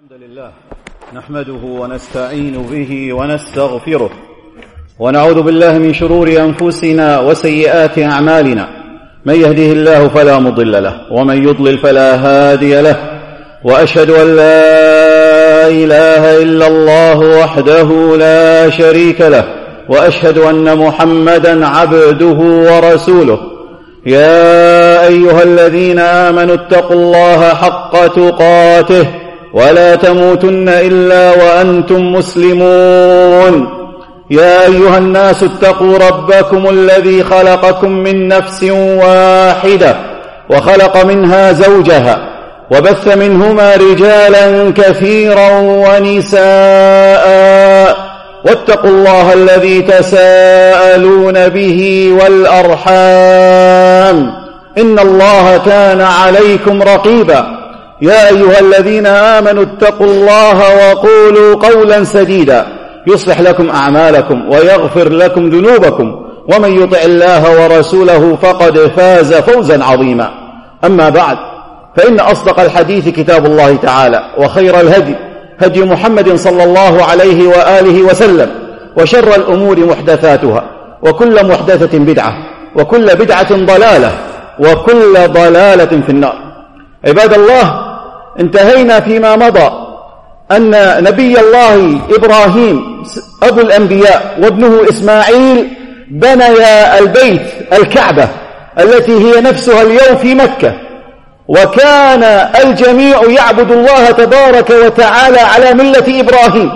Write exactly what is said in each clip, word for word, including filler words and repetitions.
الحمد لله نحمده ونستعين به ونستغفره ونعوذ بالله من شرور أنفسنا وسيئات أعمالنا. من يهده الله فلا مضل له ومن يضلل فلا هادي له، وأشهد أن لا إله إلا الله وحده لا شريك له، وأشهد أن محمدا عبده ورسوله. يا أيها الذين آمنوا اتقوا الله حق تقاته ولا تموتن إلا وأنتم مسلمون. يا أيها الناس اتقوا ربكم الذي خلقكم من نفس واحدة وخلق منها زوجها وبث منهما رجالا كثيرا ونساء، واتقوا الله الذي تساءلون به والأرحام إن الله كان عليكم رقيبا. يا أيها الذين آمنوا اتقوا الله وقولوا قولا سديدا يصلح لكم أعمالكم ويغفر لكم ذنوبكم، ومن يطع الله ورسوله فقد فاز فوزا عظيما. أما بعد، فإن أصدق الحديث كتاب الله تعالى، وخير الهدي هدي محمد صلى الله عليه وآله وسلم، وشر الأمور محدثاتها، وكل محدثة بدعة، وكل بدعة ضلالة، وكل ضلالة في النار. عباد الله، انتهينا فيما مضى أن نبي الله إبراهيم أبو الأنبياء وابنه إسماعيل بنيا البيت الكعبة التي هي نفسها اليوم في مكة، وكان الجميع يعبد الله تبارك وتعالى على ملة إبراهيم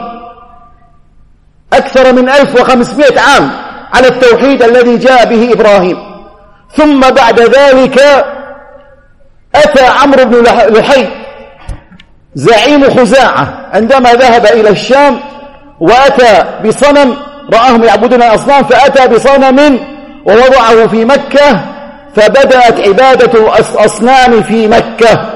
أكثر من ألف وخمسمائة عام على التوحيد الذي جاء به إبراهيم. ثم بعد ذلك أتى عمرو بن لحي زعيم خزاعة عندما ذهب إلى الشام وأتى بصنم، رآهم يعبدون الأصنام، فأتى بصنم ووضعه في مكة، فبدأت عبادة الأصنام في مكة،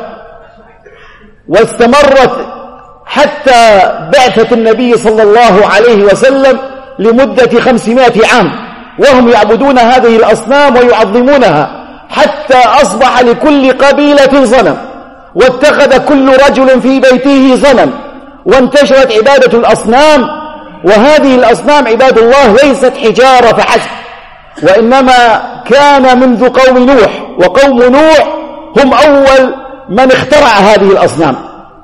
واستمرت حتى بعثة النبي صلى الله عليه وسلم لمدة خمسمائة عام وهم يعبدون هذه الأصنام ويعظمونها، حتى أصبح لكل قبيلة صنم، واتخذ كل رجل في بيته صنم، وانتشرت عبادة الأصنام. وهذه الأصنام عباد الله ليست حجارة فحسب، وإنما كان منذ قوم نوح، وقوم نوح هم أول من اخترع هذه الأصنام.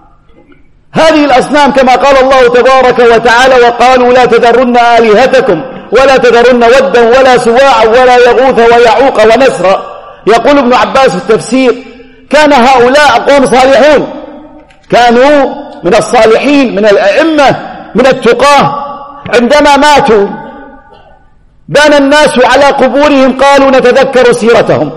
هذه الأصنام كما قال الله تبارك وتعالى: وقالوا لا تذرن آلهتكم ولا تذرن ودا ولا سواعا ولا يغوث ويعوق ونسرا. يقول ابن عباس في التفسير: كان هؤلاء أقوام صالحون، كانوا من الصالحين، من الأئمة، من التقاه. عندما ماتوا بان الناس على قبورهم، قالوا نتذكر سيرتهم،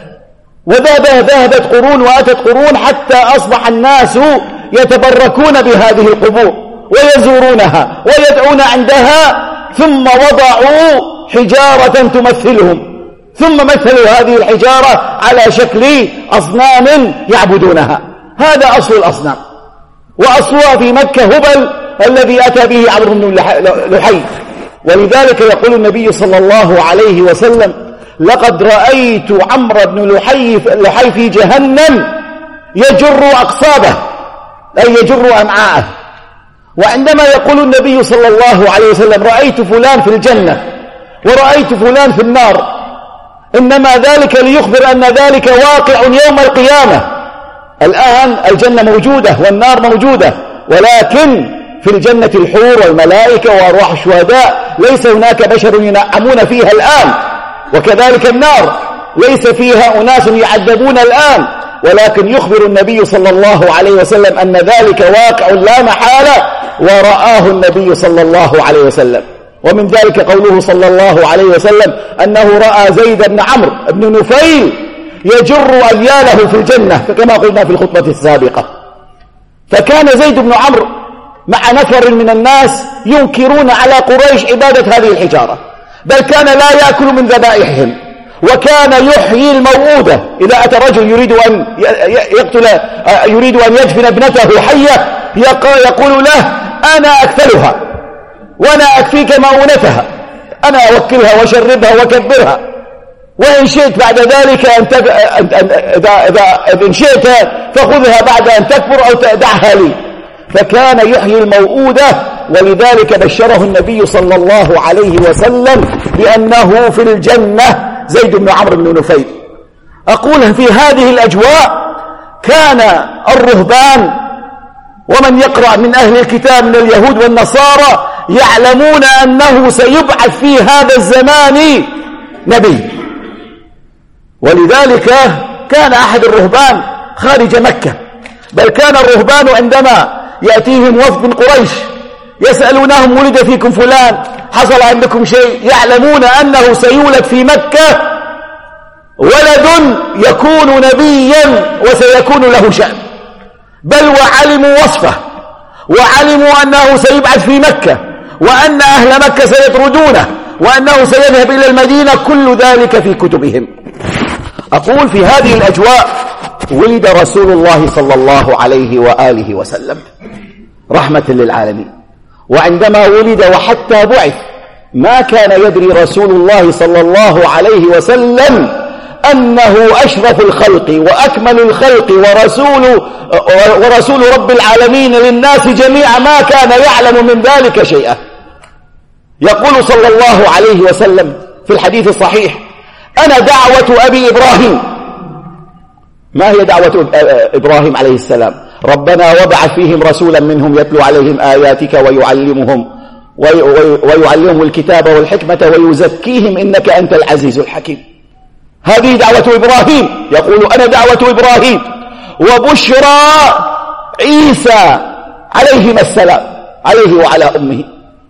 وذهبت قرون وأتت قرون حتى أصبح الناس يتبركون بهذه القبور ويزورونها ويدعون عندها، ثم وضعوا حجارة تمثلهم، ثم مثلوا هذه الحجارة على شكل أصنام يعبدونها. هذا أصل الأصنام، وأصلها في مكة هبل الذي أتى به عمرو بن لحي. ولذلك يقول النبي صلى الله عليه وسلم: لقد رأيت عمرو بن لحي لحي في جهنم يجر أقصابه، أي يجر أمعاءه. وعندما يقول النبي صلى الله عليه وسلم: رأيت فلان في الجنة ورأيت فلان في النار، إنما ذلك ليخبر أن ذلك واقع يوم القيامة. الآن الجنة موجودة والنار موجودة، ولكن في الجنة الحور والملائكة وأرواح الشهداء، ليس هناك بشر ينعمون فيها الآن. وكذلك النار ليس فيها أناس يعذبون الآن، ولكن يخبر النبي صلى الله عليه وسلم أن ذلك واقع لا محالة، ورآه النبي صلى الله عليه وسلم. ومن ذلك قوله صلى الله عليه وسلم أنه رأى زيد بن عمرو بن نفيل يجر أذياله في الجنة، كما قلنا في الخطبة السابقة. فكان زيد بن عمرو مع نفر من الناس ينكرون على قريش عبادة هذه الحجارة، بل كان لا يأكل من ذبائحهم، وكان يحيي الموؤودة. إذا أتى رجل يريد أن يقتل يريد أن يدفن ابنته حية، يقول له: أنا أكفلها وأنا أكفيك مؤونتها، أنا أوكلها وأشربها وأكبرها، وإن شئت بعد ذلك أن تب... إذا... إذا... إذا إن شئت فخذها بعد أن تكبر أو تدعها لي. فكان يحيي الموؤودة، ولذلك بشره النبي صلى الله عليه وسلم بأنه في الجنة زيد بن عمرو بن نفيل. أقول في هذه الأجواء كان الرهبان ومن يقرأ من أهل الكتاب من اليهود والنصارى يعلمون أنه سيبعث في هذا الزمان نبي، ولذلك كان أحد الرهبان خارج مكة، بل كان الرهبان عندما يأتيهم وفد من قريش يسألونهم ولد فيكم فلان، حصل عندكم شيء، يعلمون أنه سيولد في مكة ولد يكون نبيا وسيكون له شأن، بل وعلموا وصفه وعلموا أنه سيبعث في مكة وأن أهل مكة سيطردونه وأنه سيذهب إلى المدينة، كل ذلك في كتبهم. أقول في هذه الأجواء ولد رسول الله صلى الله عليه وآله وسلم رحمة للعالمين، وعندما ولد وحتى بعث ما كان يدري رسول الله صلى الله عليه وسلم أنه أشرف الخلق وأكمل الخلق ورسول, ورسول رب العالمين للناس جميعا، ما كان يعلم من ذلك شيئا. يقول صلى الله عليه وسلم في الحديث الصحيح: أنا دعوة أبي إبراهيم. ما هي دعوة إبراهيم عليه السلام؟ ربنا وابعث فيهم رسولا منهم يتلو عليهم آياتك ويعلمهم ويعلمهم الكتاب والحكمة ويزكيهم إنك أنت العزيز الحكيم. هذه دعوة إبراهيم. يقول أنا دعوة إبراهيم وبشرى عيسى عليهما السلام عليه وعلى أمه،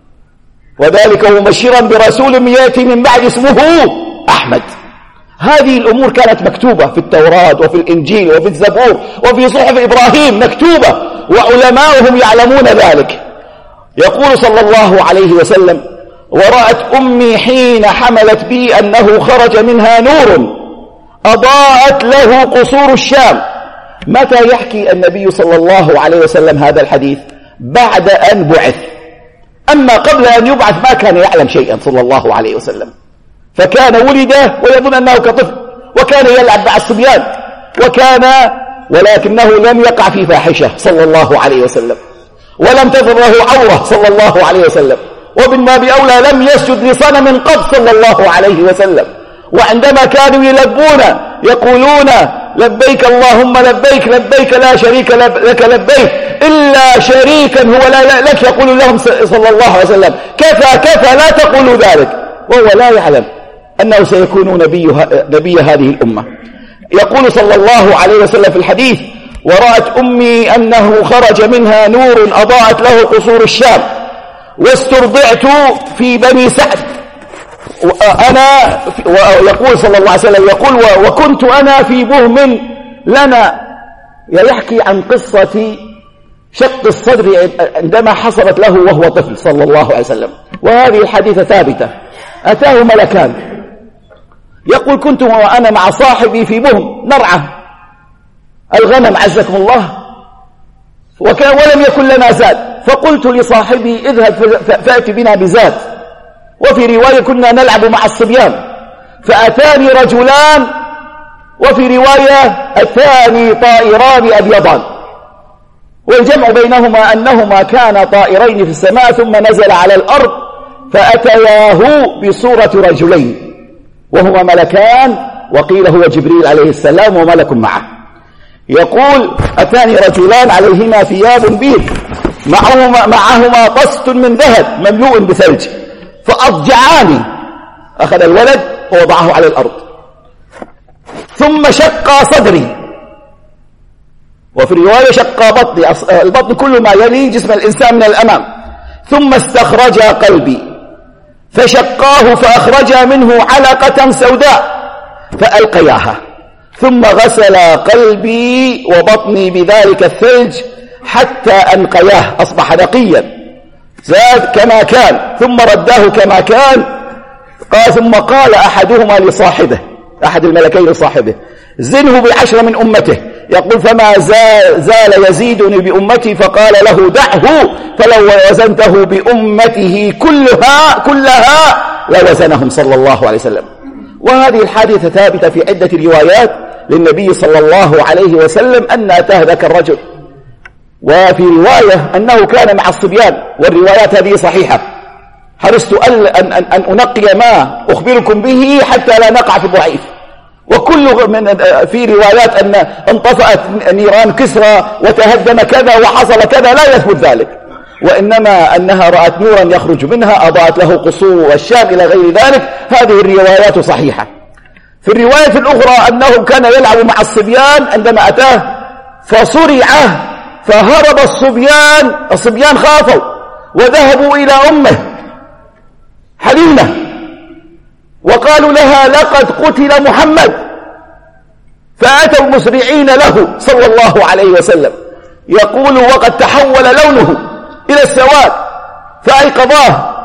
وذلك مبشرا برسول يأتي من بعد اسمه أحمد. هذه الأمور كانت مكتوبة في التوراة وفي الإنجيل وفي الزبور وفي صحف إبراهيم مكتوبة، وعلماؤهم يعلمون ذلك. يقول صلى الله عليه وسلم: ورأت أمي حين حملت بي أنه خرج منها نور أضاءت له قصور الشام. متى يحكي النبي صلى الله عليه وسلم هذا الحديث؟ بعد أن بعث. أما قبل أن يبعث ما كان يعلم شيئا صلى الله عليه وسلم، فكان ولد ويظن أنه كطفل، وكان يلعب مع الصبيان، وكان ولكنه لم يقع في فاحشة صلى الله عليه وسلم، ولم تظهر له عورة صلى الله عليه وسلم، ومن باب أولى لم يسجد لصنم قط صلى الله عليه وسلم. وعندما كانوا يلبون يقولون: لبيك اللهم لبيك لبيك لا شريك لك لبيك إلا شريكا هو لا لك، يقول لهم صلى الله عليه وسلم: كفى كفى لا تقولوا ذلك، وهو لا يعلم أنه سيكون نبي, نبي هذه الأمة. يقول صلى الله عليه وسلم في الحديث: ورأت أمي أنه خرج منها نور أضاءت له قصور الشام، واسترضعت في بني سعد. أنا يقول صلى الله عليه وسلم يقول: وكنت أنا في بهم لنا. يحكي عن قصة شق الصدر عندما حصلت له وهو طفل صلى الله عليه وسلم، وهذه الحديثة ثابتة. أتاه ملكان، يقول: كنت وأنا مع صاحبي في بهم نرعى الغنم عزكم الله، وكان ولم يكن لنا زاد، فقلت لصاحبي: اذهب فأتي بنا بزاد. وفي رواية كنا نلعب مع الصبيان، فأتاني رجلان، وفي رواية أتاني طائران أبيضان، والجمع بينهما أنهما كانا طائرين في السماء ثم نزل على الأرض فأتياه بصورة رجلين، وهما ملكان، وقيل هو جبريل عليه السلام وملك معه. يقول: أتاني رجلان عليهما ثياب بيض معهما, معهما طست من ذهب مملوء بثلج، فأضجعاني. أخذ الولد ووضعه على الأرض، ثم شق صدري، وفي رواية شق بطني، البطن كل ما يلي جسم الإنسان من الأمام، ثم استخرج قلبي فشقاه فأخرج منه علقة سوداء فألقياها، ثم غسل قلبي وبطني بذلك الثلج حتى أنقياه، أصبح نقيا زاد كما كان، ثم رداه كما كان. قال ثم قال أحدهما لصاحبه، أحد الملكين لصاحبه: زنه بعشر من أمته. يقول: فما زال, زال يزيدني بأمتي، فقال له: دعه، فلو وزنته بأمته كلها كلها لوزنهم صلى الله عليه وسلم. وهذه الحادثة ثابتة في عدة روايات للنبي صلى الله عليه وسلم أن أتاه ذاك الرجل، وفي رواية أنه كان مع الصبيان، والروايات هذه صحيحة. حرصت أن, أن, أن أنقي ما أخبركم به حتى لا نقع في الضعيف. وكل من في روايات أن انطفأت نيران كسرى وتهدم كذا وحصل كذا، لا يثبت ذلك، وإنما أنها رأت نورا يخرج منها أضاءت له قصور والشام إلى غير ذلك. هذه الروايات صحيحة. في الرواية الأخرى أنه كان يلعب مع الصبيان عندما أتاه فصرع فهرب الصبيان، الصبيان خافوا وذهبوا إلى أمه حليمة وقالوا لها لقد قتل محمد، فأتوا مسرعين له صلى الله عليه وسلم، يقول وقد تحول لونه إلى السواد، فأيقظاه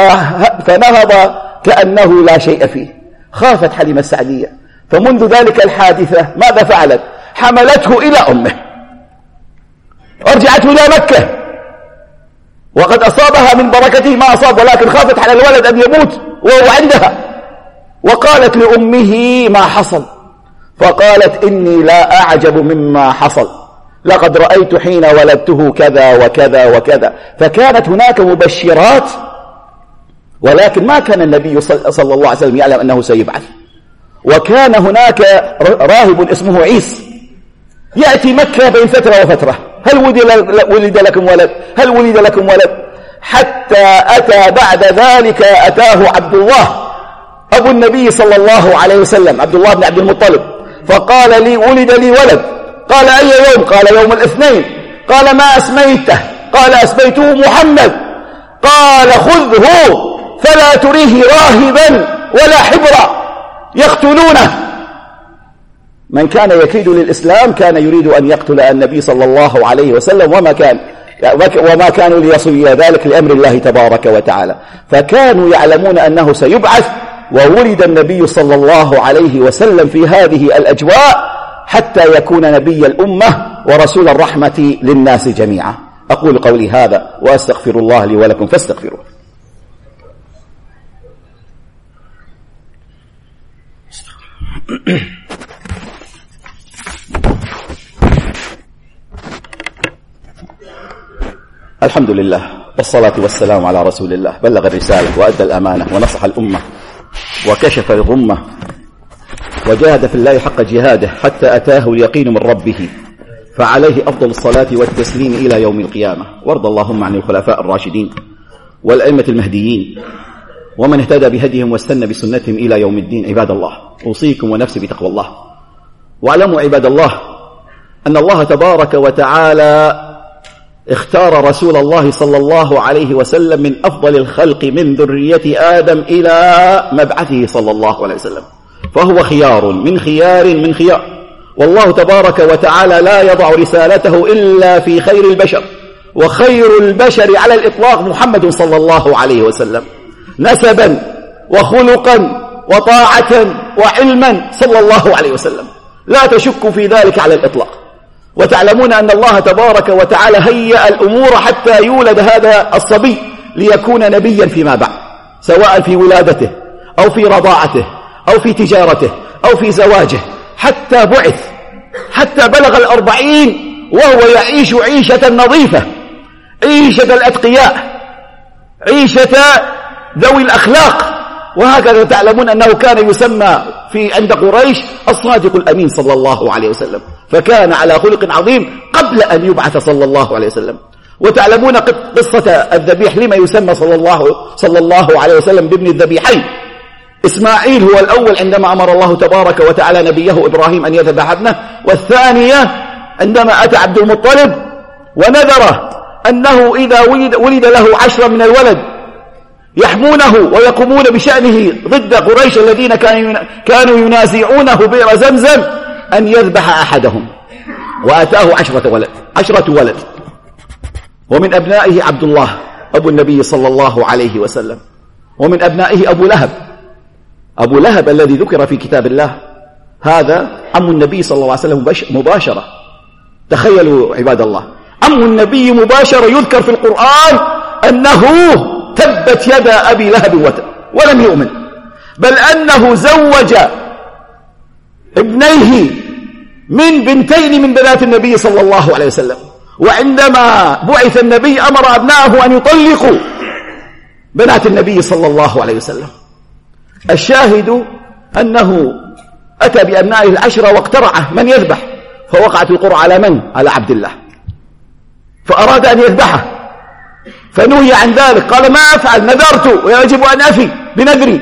فنهض كأنه لا شيء فيه. خافت حليمة السعدية، فمنذ ذلك الحادثة ماذا فعلت؟ حملته إلى أمه، أرجعته إلى مكة، وقد أصابها من بركته ما أصاب، ولكن خافت على الولد أن يموت وهو عندها، وقالت لأمه ما حصل، فقالت إني لا أعجب مما حصل، لقد رأيت حين ولدته كذا وكذا وكذا. فكانت هناك مبشرات، ولكن ما كان النبي صلى الله عليه وسلم يعلم أنه سيبعث. وكان هناك راهب اسمه عيس يأتي مكة بين فترة وفترة، هل ولد لكم ولد؟ هل ولد لكم ولد؟ حتى أتى بعد ذلك أتاه عبد الله أبو النبي صلى الله عليه وسلم، عبد الله بن عبد المطلب، فقال لي ولد لي ولد. قال أي يوم؟ قال يوم الاثنين. قال ما أسميته؟ قال أسميته محمد. قال خذه فلا تريه راهبا ولا حبرا يقتلونه. من كان يكيد للإسلام كان يريد أن يقتل النبي صلى الله عليه وسلم، وما كان وما كانوا ليصلوا إلى ذلك لأمر الله تبارك وتعالى. فكانوا يعلمون أنه سيبعث، وولد النبي صلى الله عليه وسلم في هذه الأجواء حتى يكون نبي الأمة ورسول الرحمة للناس جميعا. أقول قولي هذا وأستغفر الله لي ولكم فاستغفروه. الحمد لله والصلاة والسلام على رسول الله، بلغ الرسالة وأدى الأمانة ونصح الأمة وكشف الغمة وجاهد في الله حق جهاده حتى أتاه اليقين من ربه، فعليه أفضل الصلاة والتسليم إلى يوم القيامة. وارض اللهم عن الخلفاء الراشدين والأئمة المهديين ومن اهتدى بهديهم واستنى بسنتهم إلى يوم الدين. عباد الله، أوصيكم ونفسي بتقوى الله. واعلموا عباد الله أن الله تبارك وتعالى اختار رسول الله صلى الله عليه وسلم من أفضل الخلق من ذرية آدم إلى مبعثه صلى الله عليه وسلم، فهو خيار من خيار من خيار. والله تبارك وتعالى لا يضع رسالته إلا في خير البشر، وخير البشر على الإطلاق محمد صلى الله عليه وسلم، نسبا وخلقا وطاعة وعلما صلى الله عليه وسلم، لا تشك في ذلك على الإطلاق. وتعلمون أن الله تبارك وتعالى هيأ الأمور حتى يولد هذا الصبي ليكون نبيا فيما بعد، سواء في ولادته أو في رضاعته أو في تجارته أو في زواجه، حتى بعث، حتى بلغ الأربعين وهو يعيش عيشة نظيفة، عيشة الأتقياء، عيشة ذوي الأخلاق. وهكذا تعلمون أنه كان يسمى في عند قريش الصادق الأمين صلى الله عليه وسلم، فكان على خلق عظيم قبل أن يبعث صلى الله عليه وسلم. وتعلمون قصة الذبيح لما يسمى صلى الله, صلى الله عليه وسلم بابن الذبيحين. إسماعيل هو الأول عندما أمر الله تبارك وتعالى نبيه إبراهيم أن يذبح ابنه، والثانية عندما أتى عبد المطلب ونذر أنه إذا ولد, ولد له عشرة من الولد يحمونه ويقومون بشأنه ضد قريش الذين كانوا ينازعونه بئر زمزم أن يذبح أحدهم، وأتاه عشرة ولد عشرة ولد ومن أبنائه عبد الله أبو النبي صلى الله عليه وسلم، ومن أبنائه أبو لهب أبو لهب الذي ذكر في كتاب الله، هذا عم النبي صلى الله عليه وسلم مباشرة. تخيلوا عباد الله، عم النبي مباشرة يذكر في القرآن أنه تبت يد أبي لهب وتب ولم يؤمن، بل أنه زوج ابنيه من بنتين من بنات النبي صلى الله عليه وسلم، وعندما بعث النبي أمر أبنائه أن يطلقوا بنات النبي صلى الله عليه وسلم. الشاهد أنه أتى بأبنائه العشرة واقترعه من يذبح، فوقعت القرعة على من؟ على عبد الله، فأراد أن يذبحه فنهي عن ذلك، قال ما أفعل، نذرت ويجب أن أفي بنذري.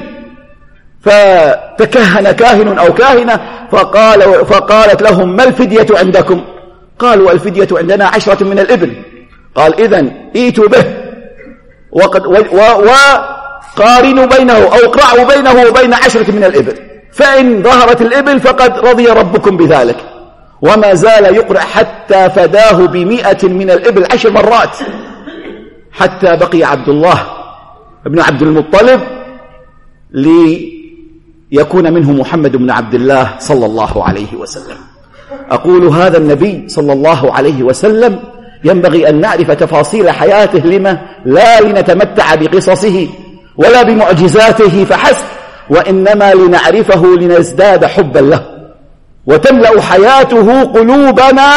فتكهن كاهن أو كاهنة فقال فقالت لهم ما الفدية عندكم؟ قالوا الفدية عندنا عشرة من الإبل. قال إذن ائتوا به وقد وقارنوا بينه أو اقرعوا بينه وبين عشرة من الإبل، فإن ظهرت الإبل فقد رضي ربكم بذلك. وما زال يقرع حتى فداه بمئة من الإبل عشر مرات، حتى بقي عبد الله ابن عبد المطلب ليكون منه محمد بن عبد الله صلى الله عليه وسلم. أقول هذا النبي صلى الله عليه وسلم ينبغي أن نعرف تفاصيل حياته، لما لا لنتمتع بقصصه ولا بمعجزاته فحسب، وإنما لنعرفه لنزداد حبا له، وتملأ حياته قلوبنا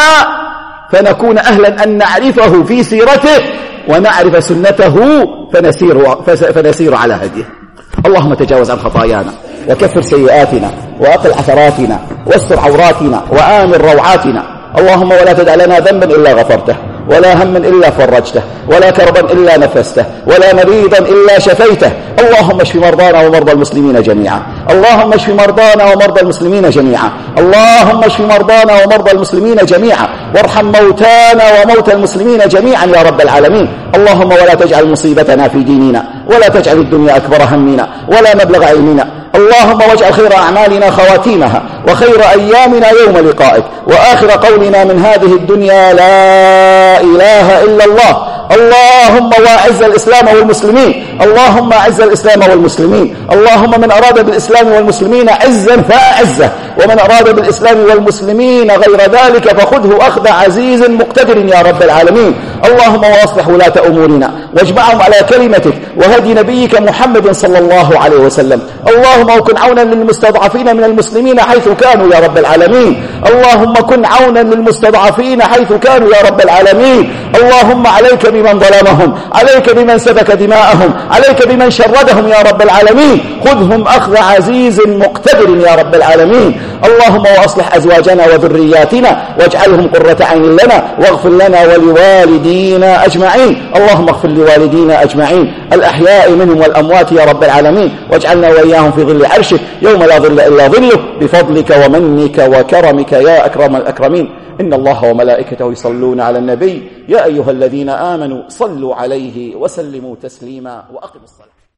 فنكون أهلا أن نعرفه في سيرته ونعرف سنته فنسير, فنسير على هديه. اللهم تجاوز عن خطايانا وكفر سيئاتنا وأقل عثراتنا واستر عوراتنا وآمن روعاتنا. اللهم ولا تدع لنا ذنبا إلا غفرته، ولا هما إلا فرجته، ولا كربا إلا نفسته، ولا مريضا إلا شفيته. اللهم اشف مرضانا ومرضى المسلمين جميعا، اللهم اشف مرضانا ومرضى المسلمين جميعا، اللهم اشف مرضانا ومرضى المسلمين جميعا، وارحم موتانا وموتى المسلمين جميعا يا رب العالمين. اللهم ولا تجعل مصيبتنا في ديننا، ولا تجعل الدنيا أكبر همنا ولا مبلغ علمنا. اللهم واجعل خير أعمالنا خواتيمها، وخير أيامنا يوم لقائك، وآخر قولنا من هذه الدنيا لا إله إلا الله. اللهم واعز الإسلام والمسلمين، اللهم أعز الإسلام والمسلمين. اللهم من أراد بالإسلام والمسلمين عزا فأعزه، ومن أراد بالإسلام والمسلمين غير ذلك فخذه أخذ عزيز مقتدر يا رب العالمين. اللهم واصلح ولاة أمورنا واجمعهم على كلمتك وهدي نبيك محمد صلى الله عليه وسلم. اللهم كن عونا للمستضعفين من المسلمين حيث كانوا يا رب العالمين. اللهم كن عونا للمستضعفين حيث كانوا يا رب العالمين. اللهم عليك بمن ظلمهم، عليك بمن سفك دماءهم، عليك بمن شردهم يا رب العالمين. خذهم أخذ عزيز مقتدر يا رب العالمين. اللهم وأصلح أزواجنا وذرياتنا واجعلهم قرة عين لنا، واغفر لنا ولوالدينا أجمعين. اللهم اغفر لوالدينا أجمعين الأحياء منهم والأموات يا رب العالمين، واجعلنا وإياهم في ظل عرشك يوم لا ظل إلا ظلك، بفضلك ومنك وكرمك يا أكرم الأكرمين. إن الله وملائكته يصلون على النبي يا أيها الذين آمنوا صلوا عليه وسلموا تسليما. وأقم الصلاة.